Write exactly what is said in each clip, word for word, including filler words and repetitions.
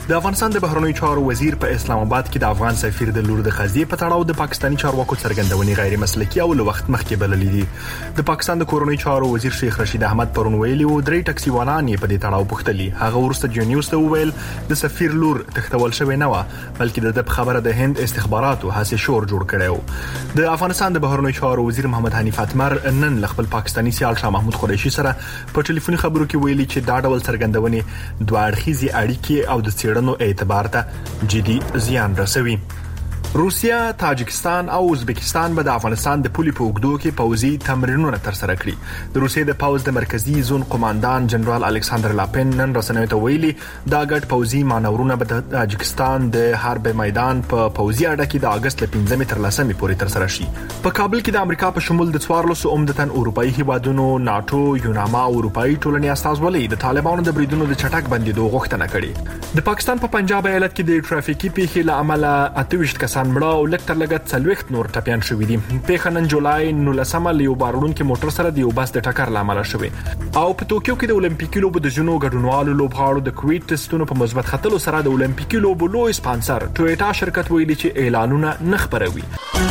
د افغانستان د بهرنیو چارو وزیر په اسلام آباد کې د افغان سفیر د لور د قضیې په تړاو د پاکستاني چارواکو څرګندونې غیر مسلکي او له وخت مخکې بللې دي. د پاکستان د کورنیو چارو وزیر شیخ رشید احمد پرون ویلي و درې ټکسي والان یې په دې تړاو پوښتلي. هغه ورسته جنیوس ته وویل د سفیر لور تختول شوی نه و، بلکې د خبره د هند استخباراتو هڅه شور جوړ کړو. د افغانستان د بهرنیو چارو وزیر محمد حنیف اتمر نن خپل پاکستاني سیال شاه محمود قریشي سره په ټلیفوني خبرو کې ویلي چې دا ډول څرګندونې دوه اړخیزي اړیکې او د څېړنو اعتبار ته جدي زیان رسوي. روسیا، تاجکستان او ازبکستان به د افغانستان د پولي په اوږدو کې پوځي تمرینونه ترسره کړي. د روسیې د پوځ د مرکزی زون قوماندان جنرال الکساندر لاپین نن رسنیو ته ویلي دا ګډ پوځي مانورونه به د تاجکستان د حرب میدان په پوځي اډه کې د اگست ل پنځمې تر لسمې پورې ترسره شي. په کابل کې د امریکا په شمول د څوارلسو عمدتاً اروپאי هیوادونو، ناتو، یوناما او اروپאי ټولنې استازولۍ د طالبانو د بریدونو د چټک بندیدو غوښتنه کړې. د پاکستان په پنجاب ایالت کې د ټرافیکي پیښې له امله اته ویشت کسان مړه او لکتر لګت څلوېښت نور ټپيان شوي دي. پیښه نن جولای نولسمه له یو بارونکو موټر سره د یو بس د ټکر لامل شوې. او په توکیو کې د اولمپیکي لوبو د جنو ګډونوالو لوبغاړو د کووید ټسټونو په مثبت ختلو سره د اولمپیکي لوبو لوی سپانسر ټویوټا شرکت ویلي چې اعلانونه نه خبروي.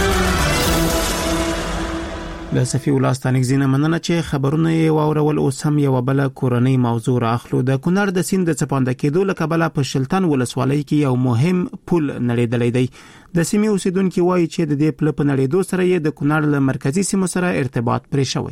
له صفي ولاستانک زینه مننه چې خبرونه یې واورول. اوس هم یو بل کورنۍ موضوع راخلو. د کونړ د سیند د چپانده کېدو له کبله په شلتن ولسوالۍ کې یو مهم پل نړیدلی دی. د سیمې اوسیدونکو وایي چې د دې پل په نړیدو سره یې د کونړ له مرکزی سیمه سره ارتباط پرې شوی.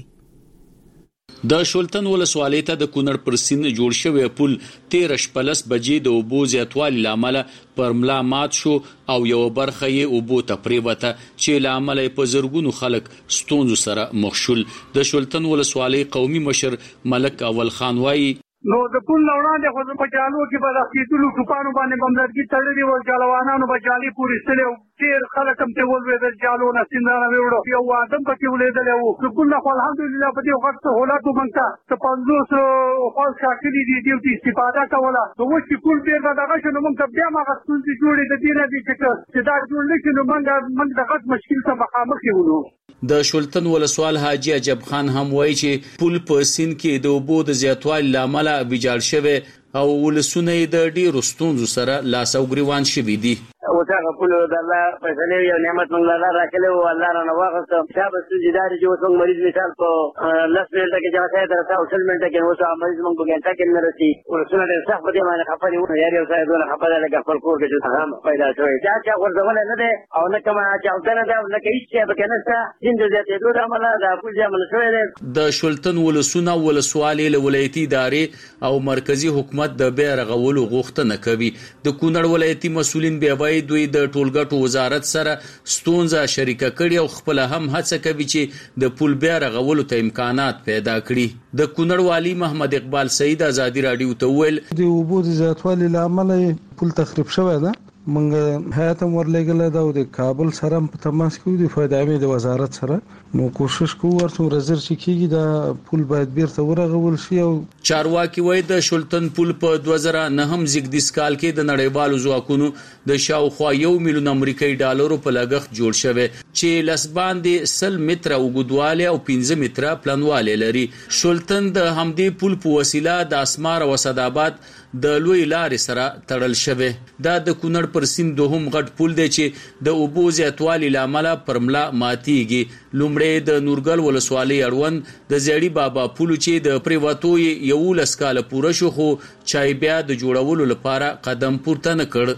د شولتن ولسوالۍ ته د کونړ پر سیند جوړ شوی پل تیرش پلس بجې د اوبو زیاتوالي لامل پر ملا مات شو او یو برخه یې اوبو ته پریوته چې لامل په زرګونو خلک ستونزو سره مخ شول. د شولتن ولسوالۍ قومي مشر ملک اول خان وایي نو د پول وړاندې خو په جالو کې به د کېدلو ټوپانو باندې بملرګي تړلي ول، جالوانانو به جالي پورېستلي او ډېر خلک هم ته ولوېدل جالو نه سیندانه وړو یو آدم پکې ولېدلی وو. د پول نه خو الحمدلله په دې وخت سهولتو موږ ته څه پنځوس خال ټاکلي دي دې ته استفاده کوله. نو اوس چې پول بېرته دغه شو نو موږ ته بیا هماغه ستونزې جوړې د دې نه دي چې دا جوړ نه شي نو موږ موږ د غټ مشکل ته مخامخ یو. د شولتن ولسوال حاجی عجب خان هم وایي چې پول په سیند کې د اوبو د زیاتوالي لامل ویجاړ شوی او ولسونه د ډیرو ستونزو سره لاس او ګریوان شوي دي. او څنګه په لور د الله فیصله یو نعمت موږ الله راکړو او الله را نواغسته. دا به څه جداري چې وڅنګ مریض مثال په لس منټه کې ځای ته راځي او شل منټه کې وڅ مریض موږ په ګنټه کې نه رسي. ورسونه د صح په دې باندې خپل یو یاري او ځای دونه خپل لګا خپل کور کې چې هم پیدا شوی. دا چې ورځول نه ده او نه کما چې او نه ده نه کې هیڅ به کنهسته دین دې ته دوه عمله دا پوجا عمل شوی ده. د شولتن ولسونه ولسوالۍ له ولایتي ادارې او مرکزی حکومت د بیا رغولو غوښتنه کوي. د کونړ ولایتي مسولین بیا وایي دوی د ټولګټو وزارت سره ستونزه شریکه کړي او خپل هم هڅه کوي چې د پول بیا رغولو ته امکانات پیدا کړي. د کونړ والی محمد اقبال سعید ازادي رادیو ته ویل د اوبو د زیاتوالي لامل پول تخریب شوی ده. منګ هیات ورلګل دا د کابل سره په تماس کې د فایده د وزارت سره نو کوشش کوو ورته رزر چې کیږي دا پول باید بیرته ورغول شي. او چارواکي وایي د شولتن پول په دوه زره نه هم زیږدیز کال کې د نړیوالو ځواکونو د شاوخوا یو میلیون امریکایي ډالرو په لګښت جوړ شوی چې لس باندې سل متره اوږدوالی او پنځه متره پلنوالی لري. شولتن د همدې پول په وسیله د اسمار او اسداباد د لوی لارې سره تړل شوی. دا د کونړ پر سیند دوهم غټ پول دی چې د اوبو زیاتوالي لامل پر ملا ماتیږي. لومړی د نورګل ولسوالۍ اړوند د زیړی بابا پول چې د پریواتو یو لس کاله پوره شو خو چای بیا د جوړولو لپاره قدم پورته نه کړ.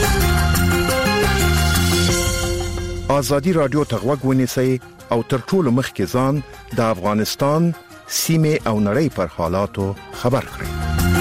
آزادی رادیو ته غوږ ونیسئ او تر ټولو مخکې ځان د افغانستان سیمې او نړۍ پر حالاتو خبر کړئ.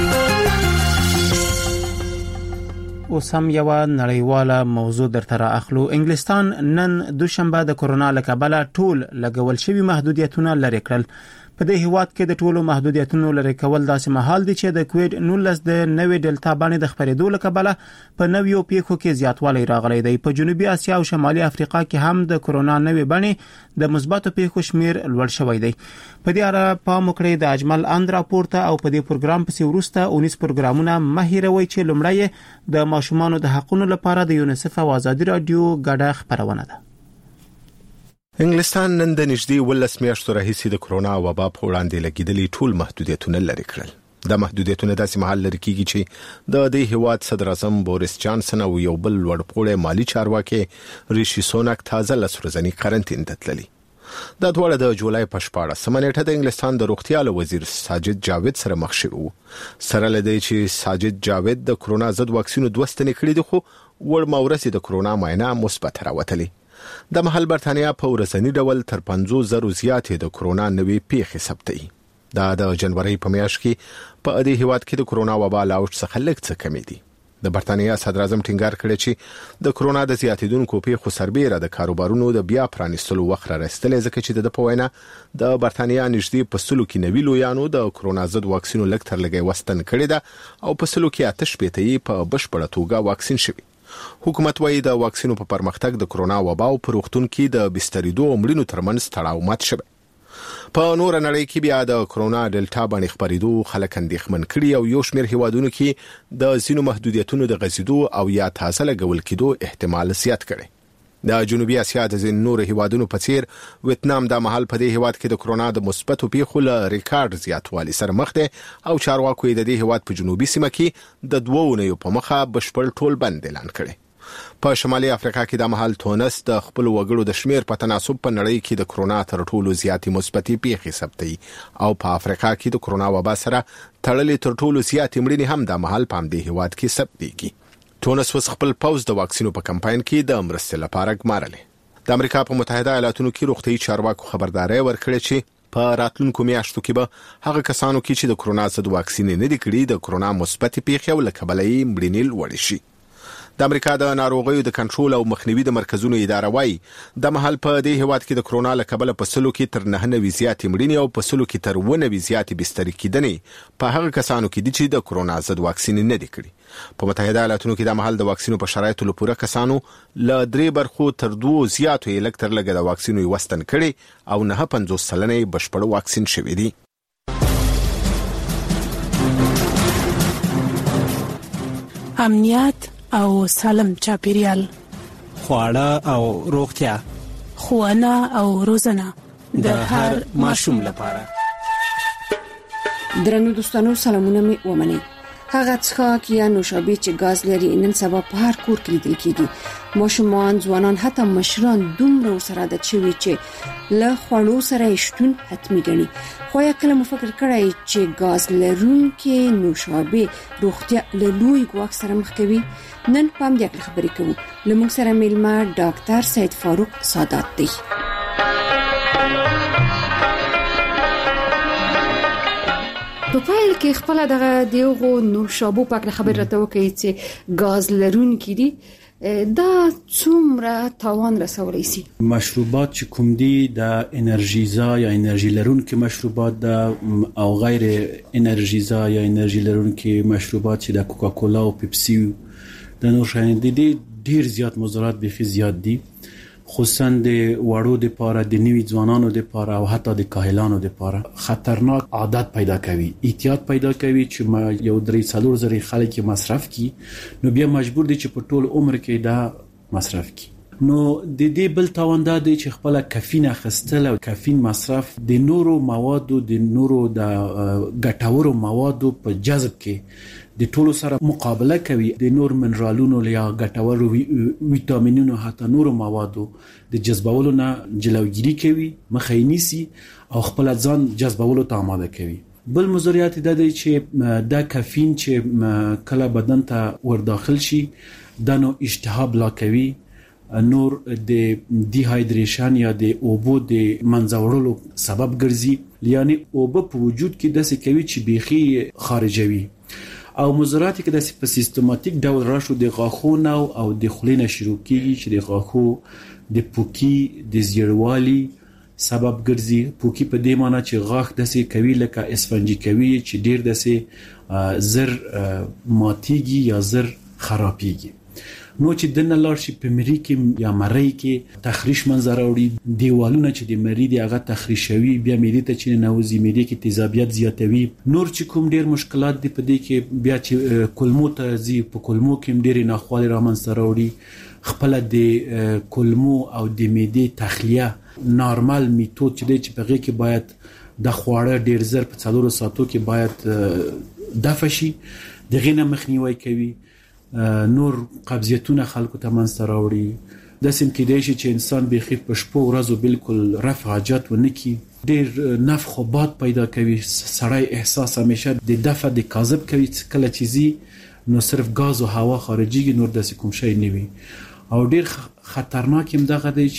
اوس هم یو نړیواله موضوع درته راخلو. انګلستان نن دوشنبه د کرونا له کبله ټول لګول شوی محدودیتونه لرې کړل. په دې هیواد کې د ټولو محدودیتونو لرې کول داسې مهال دي چې د کووید نولس د نوې ډلتا باندې د خپرېدو له کبله په نویو پیښو کې زیاتوالی راغلی دی. په جنوبي اسیا او شمالي افریقا کې هم د کرونا نوې بڼې د مثبتو پیښو شمیر لوړ شوی دی. په دې اړه پام وکړئ د اجمل اند راپورته او په دې پروګرام پسې وروسته اونیس پروګرامونه مه هیروئ چې لومړی د ماشومانو د حقونو لپاره د یونیسف او آزادي رادیو ګډه خپرونه ده. انګلستان نن د نږدې ولس میاشتو راهیسې د کرونا وبا په وړاندې لګیدلي ټول محدودیتونه لرې کړل. د محدودیتونو داسې مهال لري کیږي چې د دې هیواد صدر اعظم بوریس جانسن او یو بل لوړپوړی مالی چارواکي ریشي سوناک تازه لسورزنی قرنطین ته تللي. دا ډول د جولای په شپاړسمه نیټه د انګلستان د روغتیا وزیر ساجد جاوید سره مخ شوی وو. سره لدی چې ساجد جاوید د کرونا ضد واکسینو دوه ستنې کړې دي، خو وړ مورسي د کرونا معاینه مثبت راوتلې. د محل برتانیا په ورځنی ډول تر پنځوس زره زیاتې د کرونا نوې پیښې ثبتې. دا د جنوري په میاشت کې په دې هیواد کې د کرونا وبا لا اوج څخه لږ څه کمی دي. د برتانیا صدر اعظم ټینګار کړی چې د کرونا د زیاتیدونکو پیښو سربېره د کاروبارونو د بیا پرانیستلو وخت راستلې، ځکه چې د په وینا د برتانیا نږدې په سلو کې نوي لویانو د کرونا ضد واکسینو لږ تر لږه وستن کړی ده او په سلو کې آتش پېټې په بشپړه توګه واکسین شوی. حکومت وايي د واکسینو په پرمختګ د کرونا وبا او په روغتون کې د بستریدو مړینو ترمنځ تړاو مات شوی. په نور نړۍ کې بیا د کرونا ډلټا باندې خبرېدو خلک اندېښمن کړي او یو شمېر هیوادونو کې د ځینو محدودیتونو د غځېدو او یا تازه لګول کېدو احتمال زیات کړي. د جنوبي اسیا د ځینو نور هیوادونو په څیر ویتنام د محل په دې هیواد کې د کرونا د مثبتو پیښو له ریکارډ زیاتوالي سره مخ دی او چارواکو د دې هیواد په جنوبي سیمه کې د دوه اونیو په مخه بشپړ ټول بند اعلان کړي. په شمالي افریقا کې د محل تونس د خپل وګړو د شمیر په تناسب په نړۍ کې د کرونا تر ټولو زیاتې مثبتې پیښې ثبتې او په افریقا کې د کرونا وبا سره تړلې تر ټولو زیاتې مړینې هم د محل په همدې هیواد کې ثبتېږي. تونس اوس خپل پوځ د واکسینو په کمپاین کې د مرستې لپاره ګمارلې. د امریکا په متحده ایالاتونو کې روغتیايي چارواکو خبرداري ورکړې چې په راتلونکو میاشتو کې به هغه کسانو کې چې د کرونا ضد واکسین نه دي کړی د کرونا مثبت پیښې او له کبله یې مړینې لوړې شي. د امریکا د ناروغیو د کنټرول او مخنیوي د مرکزونو اداره وايي د محل په دې هیواد کې د کرونا له کبله په سلو کې تر نه نوي زیاتې مړینې او په سلو کې تر اووه نوي زیاتې بستري کېدنې په هغه کسانو کې دي چې د کرونا ضد واکسین نه دي کړی. په متحده ایالاتونو کې د محل د واکسینو په شرایطو له پوره کسانو له درې برخو تر دوه زیاتو یې لږ تر لږه د واکسینو وستن کړي او نه پنځوس سلنه بشپړ واکسین شوي دي. امنیت او سالم چاپیریال، خواړه او روغتیا، ښوونه او روزنه د هر ماشوم لپاره. درنو دوستانو، سلامونه می ومنئ. هغه څښاک یا نوشابې چې غاز لري نن سبا په هر کور کې لیدل کیږي. ماشومان، ځوانان، حتی مشران دومره سره عادت شوي چې له خوړو سره شتون حتمي ګڼي. خو یا کله مو فکر کړی چې غاز لرونکي نوشابې روغتیا له لوی ګواښ سره مخ کوي؟ نن په همدې خبرې کوو. له موږ سره میلمه ډاکټر سید فاروق سادات دی. په پایل کې خپل دغه دیغو نوشابو پاک خبر راته وکړي چې غاز لرونکي دي، دا څومره تاوان رسولی شي؟ مشروبات چې کوم دي د انرژیزا یا انرژي لرونکي مشروبات ده او غیر انرژیزا یا انرژي لرونکي مشروبات چې د کوکاکولا او پیپسي د نور شیانو دي ډیر زیات مضرات به زیات دي، خصوصا د وړو د پاره، د نوي ځوانانو د پاره او حتی د کاهلانو د پاره خطرناک عادت پیدا کوي، احتیاط پیدا کوي چې ما یو درې څلور زره خلک مصرف کی نو بیا مجبور دي چې په ټول عمر کې دا مصرف کی. نو د دې بل تاوان دا دی چې خپل کافین اخستل او کافین مصرف د نورو موادو د نورو د ګټورو موادو په جذب کې د ټولو سره مقابله کوي، د نور منرالونو یا ګټورو ویټامینونو حتی نورو موادو د جذبولو نه جلوگیری کوي، مخه یې نیسي او خپل ځان جذبولو ته آماده کوي. بل مضریات دا دی چې دا کافین چې کله بدن ته ور داخل شي دا نو اشتها بلا کوي، نور د دیهایدریشن یا د اوبو د منځوړلو سبب ګرځي، یعنی اوبه په وجود کې داسې کوي چې بیخي خارجوي او مضرات کې د په سیستماتیک ډول راشو د غاښونو او د خلینو شروع کیږي چې د غاښو د پوکی د زیړوالي سبب ګرځي. پوکی په دې معنی چې غاښ داسې کوي لکه اسفنجي کوي چې ډیر داسې زر ماتيږي یا زر خرابيږي. نو چې دنه لار شي په مری کې یا مری کې تخریش منظر وړي، دیوالونه چې د مری دی هغه تخریشوي، بیا مری ته چې نوځي مری کې تیزابیت زیاتوي. نور چې کوم ډیر مشکلات دي په دې کې بیا چې کولمو ته ځي، په کولمو کې ډیر ناخوالي را منځ راوړي. خپل د کولمو او د معدې تخلیه نارمل میتود چې دی چې په هغه کې باید د خواړه ډیر زر په څلورو ساعتو کې باید دفع شي، دغه نه مخنیوي کوي. نور قبضیتونه خلکو ته منځ راوړي. د سیم کې دی چې انسان به خې په شپو ورځو بالکل رفع حاجت ونکي، ډیر نفخ او باد پیدا کوي. سړی احساس همیشه د دفع د کاذب کوي، کله چې زی نو صرف غاز او هوا خارجيږي، نور د کوم شی نه وي. او ډیر خطرناک هم دغه دی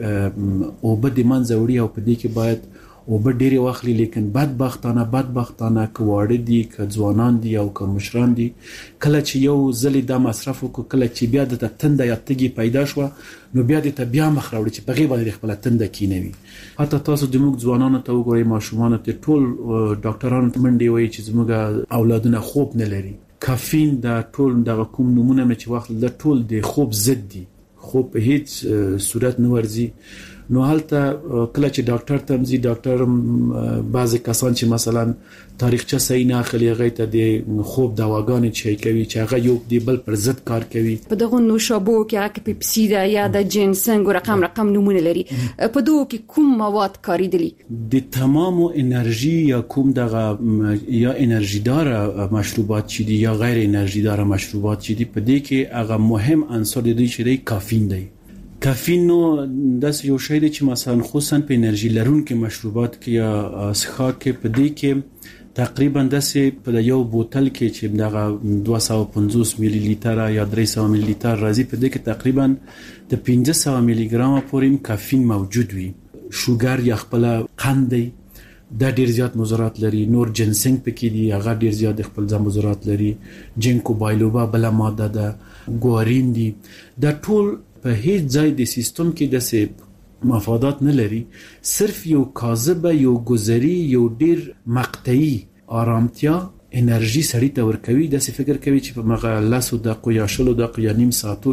چې او بد منځ وړي او په دې کې باید او به ډیر واخلي. لیکن بدبختانه بدبختانه کواړه دي، ک ځوانان دي او ک مشران دي، کله چې یو ځلې د مصرف کو، کله چې بیا د تند یا تګي پیدا شو، نو بیا د بیا مخ راوړي چې په غیبه د خپل تند کینوي. حتی تاسو د موږ ځوانانو ته وګورئ، ماشومان ته ټول ډاکټرانو منډي وایي چې زموږ اولادونه خوب نه لري. کافین د ټول د کوم نمونه مې چې واخل د ټول د خوب ضد دي، خوب په هیڅ صورت نه ورزي. نو هلته کله چې ډاکټر تمزي، ډاکټر بعضی کسان چې مثلا تاریخچه صحیح نه اخلي، هغه ته د خوب دواګانې چي کوي چې هغه یو دی بل پر ضد کار کوي. په دغه نوشابو کې هغه پیپسي دا یا د جنسنګ رقم رقم نمونه لري، په دوه کې کوم مواد کاریدلی؟ د تمامو انرژي یا کوم دغه یا انرژي دار مشروبات چې دي یا غیر انرژي دار مشروبات چې دي، په دې کې هغه مهم عنصر دی چې دی کافین دی. کافین نو داس یو شی دی چې مثلا خصوصا په انرژي لرونکو مشروبات کې یا څښاک کې په دې کې تقریبا داسې په یو بوتل کې چې دغه دوه سوه پنځوس میلی لیتر یا درې سوه میلی لیتر راځي، په دې کې تقریبا د پنځه سوه میلی ګرام پورې کافین موجود وي. شوګر یا خپل قند دی، دا ډیر زیات مضرات لري. نور جنسنګ پکې دی، هغه ډیر زیات خپل ځم مضرات لري. جینکو بایلوبا بل ماده ده، ګوارین دی. دا ټول په هیڅ ځای د سیستم کې د مفادات نه لري، صرف یو کاذبه، یو گذری، یو ډیر مقطعي آرامتیا انرژي سړی ته ورکوي. د څه فکر کوي چې په مغه لاسو د قویا شلو د قویا نیم ساعتو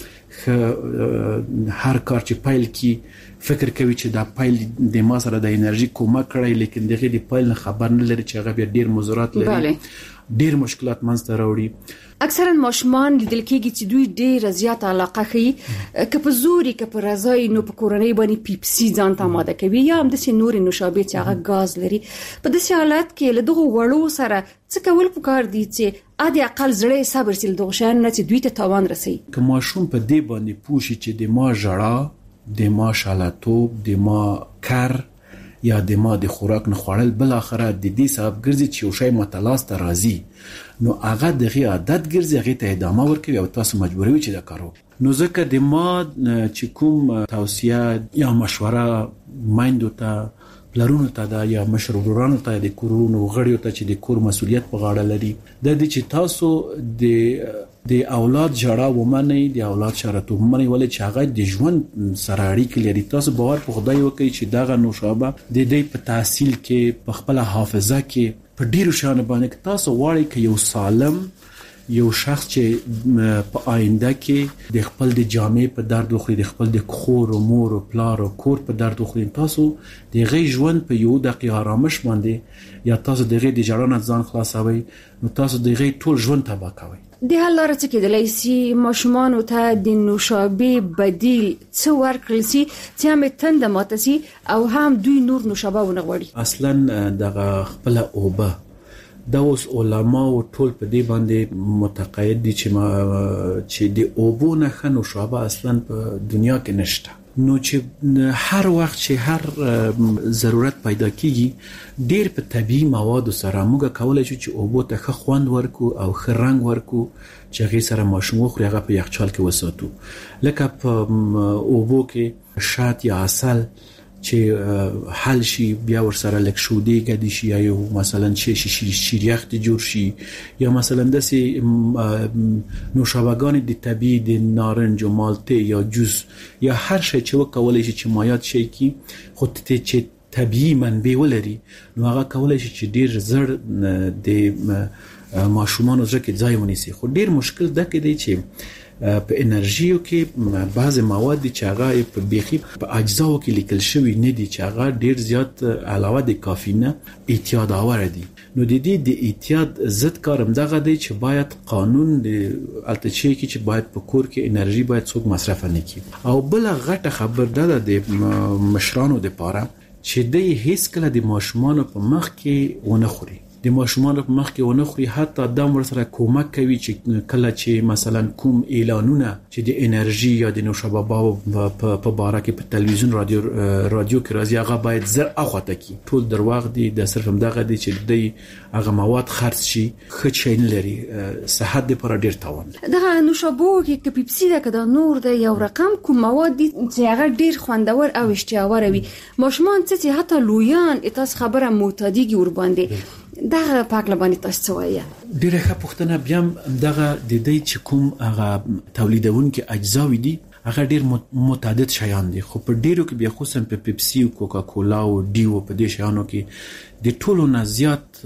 کې هر کار چې پایل کی فکر کوي چې دا پایل د ما سره د انرژي کومه کړی، لیکن دغه د پایل خبر نه لري چې هغه ډیر مضرات لري، ډیر مشکلات منځ ته راوړي. اکثرا ماشومان لیدل کېږي چې دوی ډېر زیات علاقه ښیي که په زوري که په رضای نو په کورنۍ باندې پیپسي ځان ته آماده کوي یا همداسې نورې نوشابې چې هغه ګاز لري. په داسې حالت کې له دغو وړو سره څه کول پکار دي چې ادي اقل زړه صبر سي له دغو شیانو نه چې دوی ته تاوان رسوي؟ که ماشوم په دې باندې پوه شي چې د ما ژړا، د ما شالاتوب، د ما کر یا د ما د خوراک نه خوړل بل اخره د دې سبب ګرځي چې یو شی متلاس ته راځي، نو هغه دغه عادت ګرځي، هغه ته ادامه ورکوي او تاسو مجبوروي چې دا کارو. نو ځکه د ما چې کوم توصیه یا مشوره مایندو ته، پلرونو ته دا یا مشرورانو ته، د کورونو غړیو ته چې د کور مسؤلیت په غاړه لري، د دې چې تاسو د د اولاد جړه ومني، د اولاد شرط ومني، ولې چې هغه د ژوند سره اړیکه لري. تاسو باور په خدای وکړئ چې دغه نوشابه د دې په تحصیل کې، په خپل حافظه کې، په ډیرو شانو باندې تاسو غواړئ چې یو سالم یو شخص چې په آینده کې د خپل د جامې په درد وخوري، د خپل د خور او مور او پلار او کور په درد وخوري، تاسو د غي ژوند په یو دقیقه آرامش باندې یا تاسو د غي د جړانه ځان خلاصوي، نو تاسو د غي ټول ژوند تباہ کوي. د حل لاره څه کېدلی سي ماشومانو ته د نوشابې بدیل څه ورکړل سي چې هم تنده ماته سي او هم دوی نور نوشابه ونه غواړي؟ اصلا دغه خپل اوبه د اوس علما او ټول په دې باندې متقاعد دي چې ما چې د اوبو نه ښه نوشابه اصلا په دنیا کې نشته. نو چې هر وخت چې هر ضرورت پیدا کیږي ډیر په طبيعي مواد سره موږ کولای شو چې اوبو ته ښه خوند ورکو او ښه رنگ ورکو چې هغه سره ماشوم خو هغه په یخچال کې وساتو. لکه په اوبو کې شات یا عسل چې حل شي، بیا ور سره لک شودي کدي شي، یا مثلا شي شي شیریخ ته جوړ شي، یا مثلا داسې نوشابهګان د طبيعي د نارنج او مالټه یا جوس یا هر شي چې وکولای شي چې مایات شي کی خو ته چې طبيعي منبع ولري، نو هغه کولای شي چې ډیر زر د ماشومان زړه کې ځای ونیسي. خو ډیر مشکل ده کې دی چې په انرژیو کې بعض مواد چې هغه په بيخي په اجزاو کې لیکل شوی نه دي چې هغه ډیر زیات علاوه د کافین اعتیاد آور دي. نو د دې د اعتیاد ضد کارم دغه دی چې باید قانون د التچې کې چې باید په کور کې انرژي باید څوک مصرف نه کړي. او بل غټه خبر ده د مشرانو د پاره چې د هیڅ کله د ماشومان په مخ کې ونه خوري د ماشومان په مخ کې ونه خوري حتی دا مر سره کومک کوي چې کله چې مثلا کوم اعلانونه چې د انرژي یا د نوشابه په باره کې په تلویزیون رادیو رادیو کې راځي هغه باید زر اخواته کی ټول درواغ دي د صرف هم دغه دي چې د هغه مواد خرڅ شي خچین لري صحت لپاره ډیر تاوان دغه نوشابه کې کې پیپسي دا کده نور د یو رقم کوم مواد دي چې هغه ډیر خوندور او اشتهاور وي ماشومان چې حتی لویان تاسو خبره معتادیږي ور باندې دغه پاکله باندې تاسو وایي ډیره ښه پوښتنه بیا دغه د دې چې کوم هغه تولیدونکو اجزاوي دي هغه ډیر متعدد شیان دي خو په ډیرو کې بیا خصوصا په پیپسي او کوکا کولا او ډیو په دې شیانو کې د ټولو نه زیات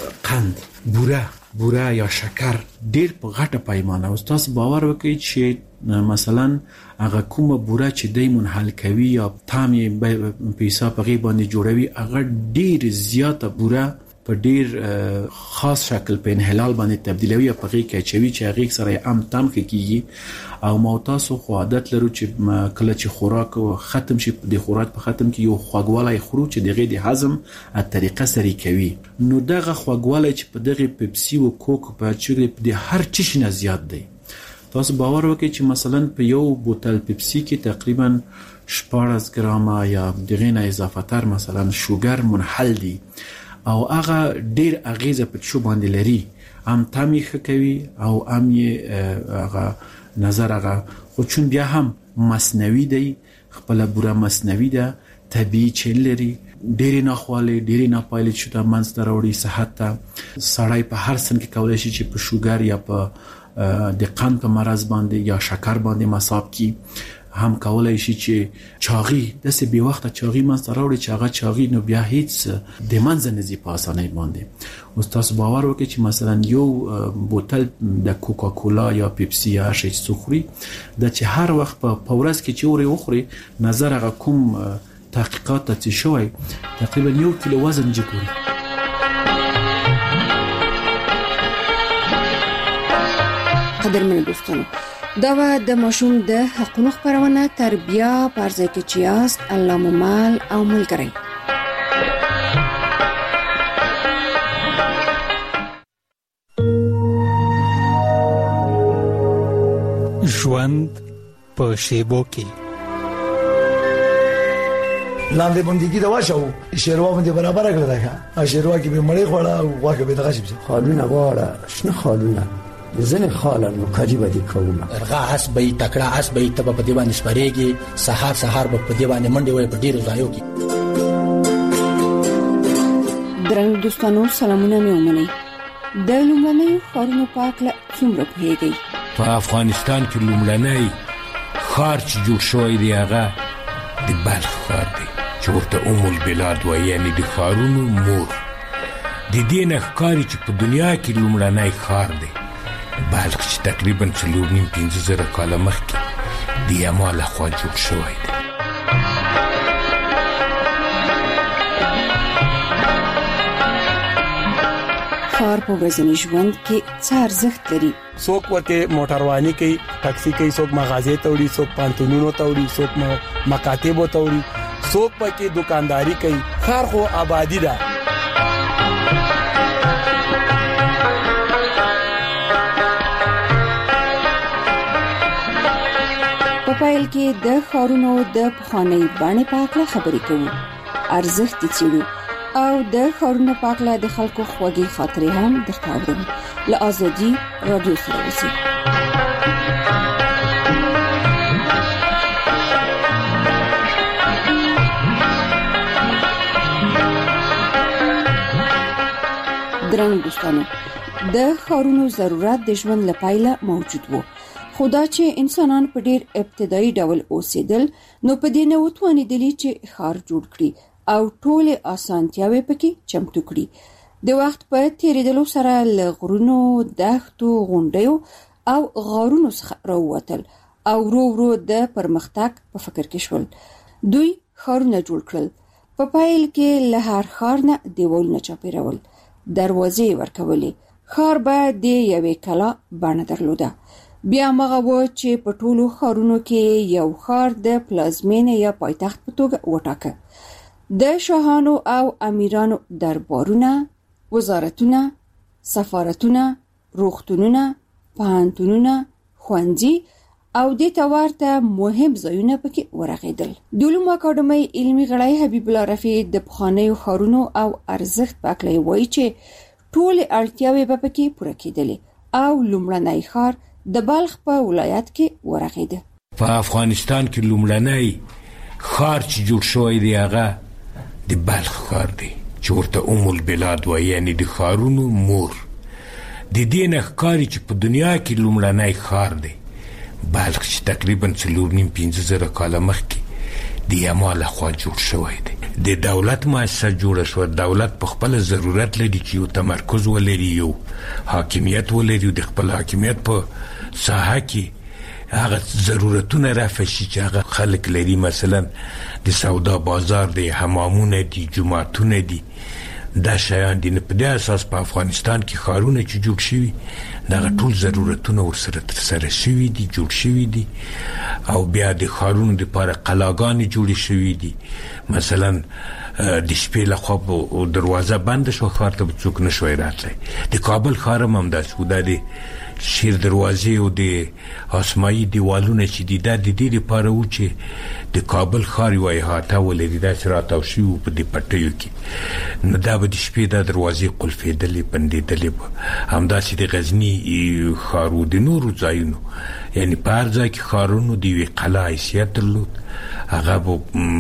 قند بوره بوره یا شکر ډیر په غټه پیمانه او تاسو باور وکړئ چې مثلا هغه کومه بوره چې دای منحل کوي یا تامي پیسا په غي باندې جوړوي هغه ډیر زیاته بوره په ډیر خاص شکل په انحلال باندې تبدیلوي په غي کې چوي چې هغه سره هم تام کیږي او مو تاسو خو عادت لرو چې کله چې خوراک ختم شي د خوراک په ختم کې یو خوږوالی خورو چې دغه د هضم ا طریقه سره کوي نو دغه خوږوالی چې په دغه پیپسي او کوک په چیرې د هر چیز نه زیات دی تاسو باور وکړئ چې مثلا په یو بوتل پیپسي کې تقریبا شپږ ګرامه یا دغه نه اضافه تر مثلا شوګر منحل دي او هغه ډیر اغیزه په شو باندې لري هم تامي کوي او هم یې هغه نظر هغه خو چون بیا هم مصنوعي دی خپل بوره مصنوعي ده طبيعي چل لري ډیر نه خواله ډیر نه پایل چې د منځ دروړي صحت ته سړی په هر سن کې کولای شي چې په شوګر یا په د قند په مرز باندې یا شکر باندې مصاب کی هم کولای شي چې چاغي د سه به وخت چاغي من سره وړي چې هغه چاغي نو بیا هیڅ د منځ نه زی په اسانه باندې او تاسو باور وکړئ چې مثلا یو بوتل د کوکا کولا یا پیپسي یا شي سخري د چې هر وخت په پورس کې چې اوري وخوري نظر هغه کوم تحقیقات ته شوی تقریبا یو کیلو وزن جوړي قدرمن دوستانو دا د ماشوم د حقوقو خبرونه تربیه پرځای کې چیاست الله ممال او ملګری ژوند په شیبو کې لاندې باندې دا واشو شیروا باندې برابر کړل دا شیروا کې به مړی خوړه او واګه به دغه شي خالونه واړه شنه خالونه زنه خالن نو کاجی باندې کومه ارغا اس به تکړه اس به تب په دی باندې سپریږي سحر سحر په دی باندې منډي وای په ډیرو ځایو کې درنو دوستانو سلامونه مې ومنئ د لومړنۍ خارونو پاکله څومره پیږي په افغانستان کې لومړنۍ خار چې جوړ شوی دی هغه د بلخ خار دی چې ورته ام البلاد وایي یعنی د خارونو مور د دې نه ښکاري چې په دنیا کې لومړنۍ خار دی بلخ چې تقریبا څلور نیم پنځه زره کاله مخکې د یما لخوا جوړ شوی دی خار په ورځني ژوند کې څه ارزښت لري څوک ورته موټرواني کوي ټاکسي کوي څوک مغازې ته وړي څوک پانتونونو ته وړي څوک مکاتبو ته وړي څوک پکې دکانداری کوي خار خو آبادی ده په پایل کې د خارونو د پخوانی باندې پاکله خبرې کوو ارزښت یې او د خارونو پاکله د خلکو خوږی خاطرې هم درته اورو له ازادي رادیو سره اوسئ درنو دوستانو د خارونو ضرورت د ژوند لپاره موجود وو خدا چې انسانان په ډیر ابتدایي ډول اوسېدل نو په دې نه وتوانې دلی چې خار جوړ کړي او ټول اسانتیاوي پکې چمتو کړي د وخت په تیریدلو سره لغرونو دښتو غونډیو او غارونو څخه راووتل او ورو ورو د پرمختګ په فکر کې شول دوی خارونه جوړ کړل په پایل کې له هر خار نه دیوالونه چاپیرول دروازې ورکولې خار به د یوې کلا بڼه درلوده بیا مغه و چې په ټولو خارونو کې یو خار د پلازمینه یا پایتخت په توګه وټاکه د شاهانو او امیرانو دربارونه، وزارتونه، سفارتونه، روغتونونه، پوهنتونونه، ښوونځي او د تورته مهم ځایونه پکې ورغېدل. د علومو اکاډمۍ علمي غړی حبیب الله رفیع د پخوانیو ښارونو او ارزښت په اړه وایي چې ټول اړتیاوې به پکې پوره کېدلې او لومړنی ښار د بلخ په ولایت کې ورغېده. په افغانستان کې لومړنی ښار چې جوړ شوی دی هغه د بلخ ښار دی چې ورته ام البلاد وایي، یعنی د ښارونو مور. د دې نه ښکاري چې په دنیا کې لومړنی ښار دی بلخ چې تقریبا څلور نیم پنځه زره کاله مخکې د یما لخوا جوړ شوی دی. د دولت مؤسسه جوړه شوه. دولت په خپل ضرورت لري چې یو تمرکز ولري، یو حاکمیت ولري، د خپل حاکمیت په ساحه کې هغه ضرورتونه رفع شي چې هغه خلک لري. مثلا د سودا بازار دی، حمامونه دي، جماعتونه دي، دا شیان دي. په دې اساس په افغانستان کې ښارونه چې جوړ شوي دغه ټول ضرورتونه ورسره ترسره شوي دي، جوړ شوي دي. او بیا د ښارونو دپاره قلاګانې جوړې شوي دي. مثلا د شپې لخوا دروازه بنده شوه، ښار ته به څوک نه شوی راتلی. د کابل ښار هم همداسې و. دا د شیر دروازې او د آسمایي دیوالونه چې دي دا د دې لپاره و چې د کابل ښار یوه احاطه ولري، داسې راتاو شوي وو په دې پټیو کې. نو دا به د شپې دا دروازې قلفېدلې، بندېدلې به. همداسې د غزني ښار و، د نورو ځایونو، یعنی په هر ځای کې ښارونو د یوې قلا حیثیت درلود. هغه به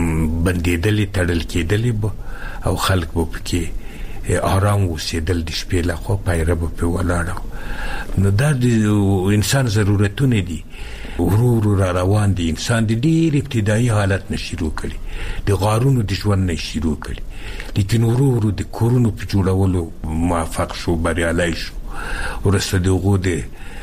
بندېدلې، تړل کېدلې به او خلک به پکې آرام اوسېدل. د شپې لخوا پیره به پرې ولاړه. نو دا د انسان ضرورتونه دي، ورو ورو را روان دي. انسان د ډېر ابتدایي حالت نه شروع کړي، د غارونو د ژوند نه شروع کړي، لیکن ورو ورو د کورونو په جوړولو موفق شو، بریالی شو. وروسته د هغو د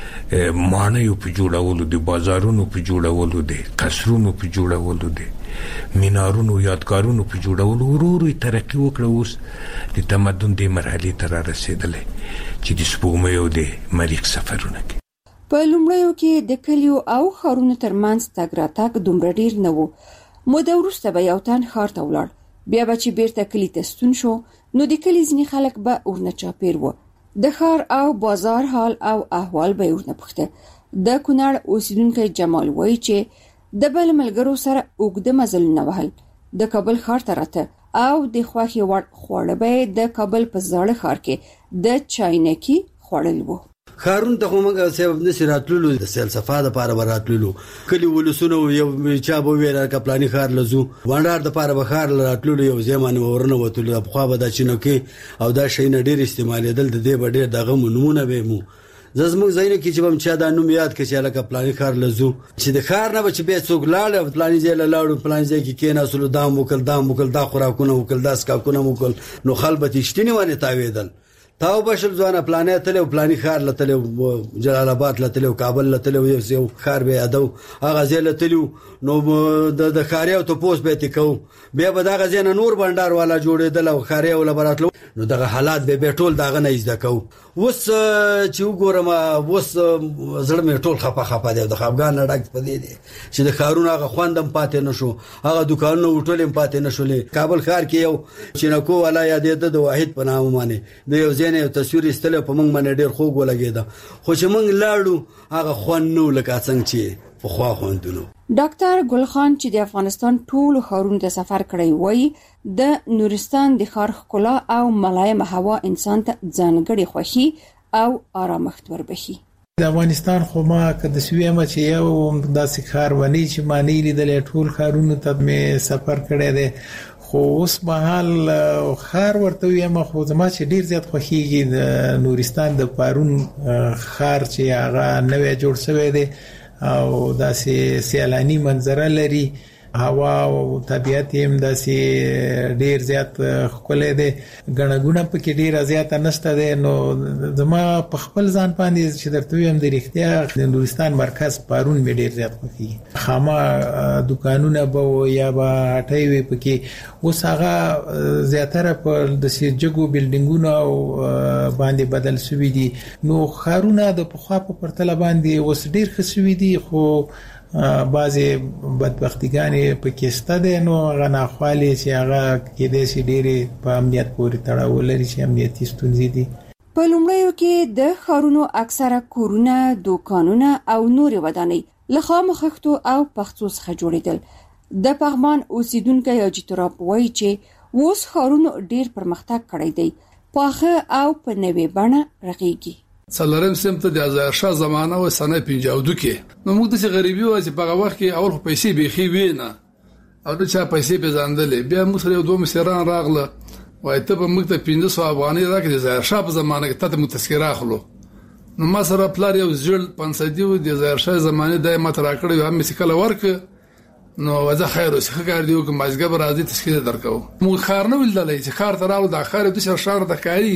ماڼیو په جوړولو، د بازارونو په جوړولو، د قصرونو په جوړولو، د مینارونو، یادګارونو په جوړولو ورو ورو ترقي وکړه. اوس د تمدن دې مرحلې ته را رسېدلی چې د سپوږمۍ او د مریخ سفرونه کوي. په لومړیو کې د کلیو او ښارونو ترمنځ تګ راتګ دومره ډېر نه و. موده وروسته به یو تن ښار ته ولاړ، بیا به چې بیرته کلي ته ستون شو نو د کلي ځینې خلک به ورنه چاپېر وو. د ښار او بازار حال او احوال به یې ورنه پوښته. د کونړ اوسیدونکی جمال وایي چې د بل ملګرو سره اوږده مزلونه وهل، د کابل ښار ته راته او د خوښې وړ خواړه به د کابل په زاړه ښار کې د چاینکي خوړل وو. ښارون ته خو موږ سبب نشي راتللو، د فلسفه لپاره به راتللو. کلي ولسونه یو چا به ویل کپلانی ښار لزو وانډار لپاره به ښار راتللو، یو ځمانه ورنه وتلو. په خو به د چینوکي او دا شي نه ډیر استعمالېدل، د دې به ډیر دغه نمونه به مو زموږ ځایونه کې چې بم چا دا نوم یاد کړي چې لکه پلاني ښار لزو، چې د ښار نه به چې به څوک لاړ پلاني ځای لاړو، پلاني ځای کې کېناسلو، دام وکړ دام وکړ دا خوراکونه وکړ دا سکاکونه وکړ، نو خلک تشتنی باندې تاویدل. تاو بشل ځوانه پلانې تلو، پلاني ښار لته، جلال آباد لته، کابل لته، یو ښار به ادو هغه ځای لته. نو د ښاریو ته پوس به تکو، بیا به دغه ځای نور بندر والا جوړېدل او ښاریو لبراتلو. نو دغه حالات به ټول دغه نه زده کو. وس چې وګورم وس زړه مې ټول خپه خپه دی، د خپګان ډک پدې دی چې د ښارونو هغه خوندم پاتې نشو، هغه دکانونو وټولم پاتې نشولې. کابل ښار کې یو چینکو والا یادېده د واحد په نام باندې د یو ځای یو تصویر استل په موږ باندې ډېر خوږ ولګېده، خو چې موږ لاړو هغه خوند نو لکه څنګه چې په خوا خوندونو. ډاکټر ګل خان چې د افغانستان ټول ښارونو ته سفر کړی وای، د نورستان د ښار ښکلا او ملایمه هوا انسان ته ځانګړې خوښي او آرامښت وربخي. د افغانستان خو ما که د سویمه چې یو داسې ښار ونی چې معنی لیدل ټول ښارونو ته مې سفر کړی دی، خو اوس مهال ښار ورته یم خو زما چې ډیر زیات خوښیږي د نورستان د پارون ښار چې هغه نوې جوړ شوی دی او داسې سیلانی منظره لري، هوا او طبیعت هم داسې ډیر زیات ښکلی دی، ګڼه ګوڼه پکې ډیره زیاته نشته دی. نو زما په خپل ځان باندې چې درته ویم د رښتیا د نورستان مرکز پارون مې ډیر زیات خوښیږي. خامه دکانونه به یا به هټۍ وي پکې، اوس هغه زیاتره په داسې جګو بلډینګونو او باندې بدل شوي دي. نو ښارونه د پخوا په پرتله باندې اوس ډیر ښه شوي دي، خو بعضی بدبختیګانې پکې شته دي نو غناخوالي چې هغه کې د سي ډېری په امنیت پورې تړاو لري چې امنیتي ستونزې دي. په لومړیو کې د ښارونو اکثره کورونه، دوکانونه او نورې ودانۍ له خامو خښتو او پخڅو څخه جوړېدل. د پغمان اوسیدونکو یوجیترا وایي چې اوس ښارونو ډېر پرمختګ کړی دی، پاخه او په نوې بڼه رغېږي. څلورم سمت د ظاهر شاه زمانہ و سنه پنځه او دوه کې نو موږ د غریبي و چې په وخت کې اول پیسې بيخي وینه او د چا پیسې په ځاندلې بیا موږ سره دوه مسیران راغله وای ته په موږ ته پنځه سوه افغانۍ راکړي د ظاهر شاه په زمانه کې ته موږ تذکره اخلو نو ما سره پلار یو ځل پنځه دی د ظاهر شاه زمانه دایمه تر راکړي هم مسکله ورک نو وځه خیر اوس ښه کار دیو کوم مازګه راځي تذکره درکو موږ خار نه ولدلې چې خار تراو د اخر د شهر د کاری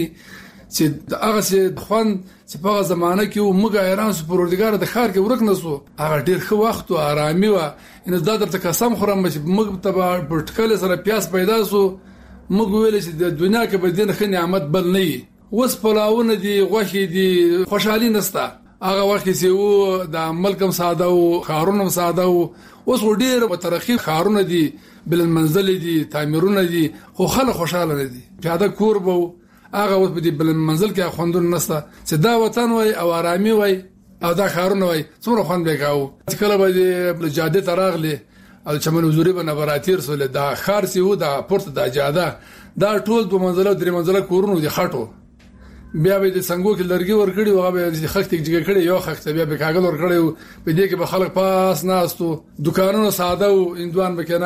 چې هغه چې خوان چې په زمانه کې موږ ایران سپورټګار د خار کې ورک نسو هغه ډیر ښه وخت او آرامي و ان زړه درته قسم خورم چې موږ ته پټکل سره پیاس پیدا سو موږ ویل چې د دنیا کې به دین خو نعمت بل نه وي وس پلاونه دي غوښې دي خوشحالي نستا هغه وخت چې و د ملکم ساده او خارونم ساده او اوس ډیر په ترقی خارونه دي بل منزل دي تعمیرونه دي خو خلک خوشاله نه دي پیاده کور بو هغه اوس په دې بل منزل کې خوندون نسته چې دا وطن وای او آرامي وای او دا خارونه وای څومره خوند وکاو چې کله به د جاده تراغله او چمن حضوري بنا براتیر سول دا خار سی و دا پورت دا جاده دا ټول دو منزله درې منزله کورونه دي خټو بیا به د څنګه کې لرګي ورګړي او به د خښت کې کړي یو خښت بیا به کاغل ورګړي په دې کې به خلک پاس ناستو دکانونو ساده او اندوان به کې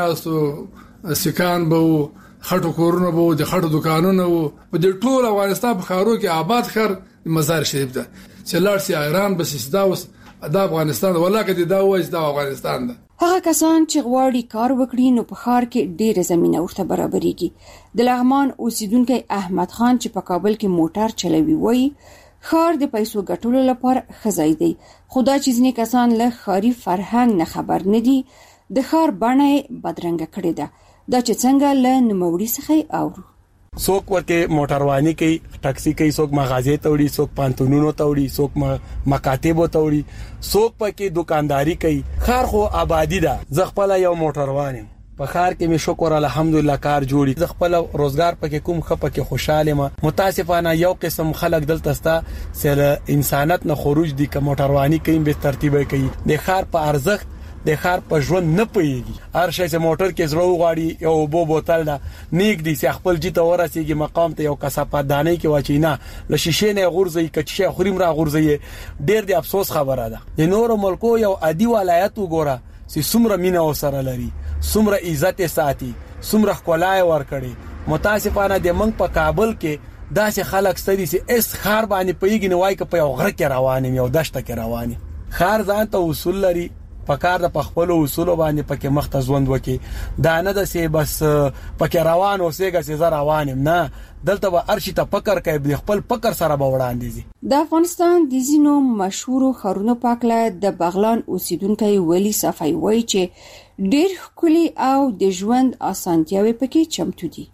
ناستو سکان به خټو کورونه وو د خټو دکانونه وو په دې ټول افغانستان په خارو کې آباد خر مزار شریف ده چې لاړ سي ایران بس استاوس د افغانستان ولکه دا وایي د افغانستان ده هغه کسان چې غواړي کار وکړي نو په خار کې ډېر زمينه ورته برابرېږي. د لغمان اوسیدونکو احمد خان چې په کابل کې موټر چلوي وایي خار د پیسو ګټلو لپاره خزای دی خدا چې ځنې کسان له خاري فرهنګ نه خبر نه دي د خار بڼه بدرنګ کړي ده دا چې څنګه له نوموړي څخه اورو. څوک ورته موټرواني کوي ټاکسي کوي څوک مغازه ته وړي څوک پانتونونو ته وړي څوک مکاتب ته وړي څوک پکې دکانداری کوي خار خو آبادی ده زغپل یو موټروان په خار کې می شکر الحمدلله کار جوړي زغپل روزګار پکې کوم خپکه خوشاله ما متاسفانه یو قسم خلک دلته ستا سره انسانیت نه خروج دي که موټرواني کوي به ترتیب کوي د خار په ارزښت د خار په ژوند نه پېږي هر شي چې موټر کې زړه وغاړي یو بو بوتل ده نیک دي چې خپل جته ورسیږي مقام ته یو کثافات دانه کې واچینا ل شیشې نه غورځي کچې خوریم را غورځي ډېر د افسوس خبره ده د نور ملکو یو عادي ولایت وګوره چې څومره مینا وسره لري څومره عزت ساتي څومره خلای ور کړي متاسفانه د منګ په کابل کې داسې خلک ستدي چې اس خار باندې پیږي نوای ک په یو غره کې روانم یو دشت کې رواني خار ځان ته اصول لري پکار د پخپل اصول باندې پکې مخته ژوند وکي دا نه د سي بس پکې روان اوسېګه چې زه روانم نه دلته به ارشي ته فکر کوي خپل فکر سره به وړاندې د افغانستان د زینو مشهور خارونو پاکله د بغلان اوسیدونکو ولی صفای وای چې ډېر خولي او د ژوند اسانتیاوي پکې چمتو دي.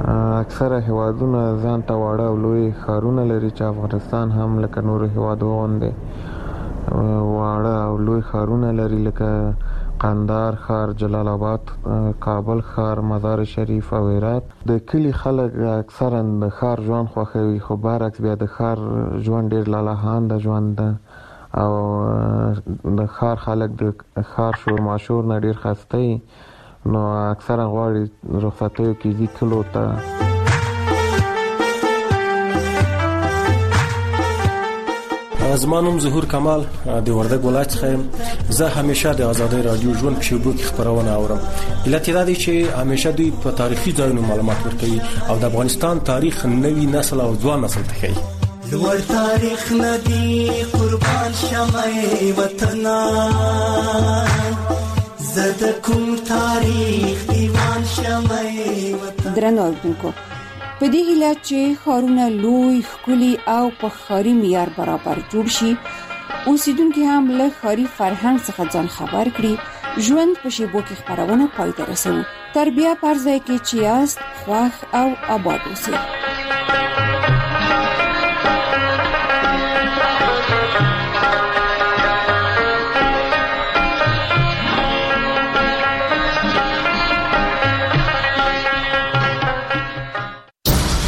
اکثره هوادونه ځان ته واړه او لوی خارونه لري چې افغانستان هم لکه نور هوادو غوندې واړه او لوی خارونه لري لکه قندار خار، جلال آباد، کابل خار، مزار شریف او هرات. د کلی خلک اکثرا د خار ژوند خوښوي خو برعکس بیا د خار ژوند ډیر لالهانده ژوند ده او د خار خلک د خار شور ماشور نه ډیر خسته نو اکثرا غواړي رخصتیو کې ځي کلو ته. زمانم ظهور کمال د وردګ ولایت څخه زه همیشه د آزادۍ رادیو ژوند په شبکو کې خبرونه اورم. علت دا دی چې همیشه دوی په تاریخي ځایونو معلومات ورکوي او د افغانستان تاریخ نوي نسل او ځوان نسل ته ښيي. لوړ تاریخ ندی قربان شمعي وطن زده کوم تاریخ دیوان شمعي وطن. درنو اوریدونکو په دې هیله چې خارونه لوی خولي او په خاري معیار برابر جوړ شي اوسیدونکو هم له خاري فرهنګ څخه ځان خبر کړي ژوند په شیبو کې خبرونه پای ته رسوي تربیه پر ځای کې چې یاست خوښ او آباد اوسئ.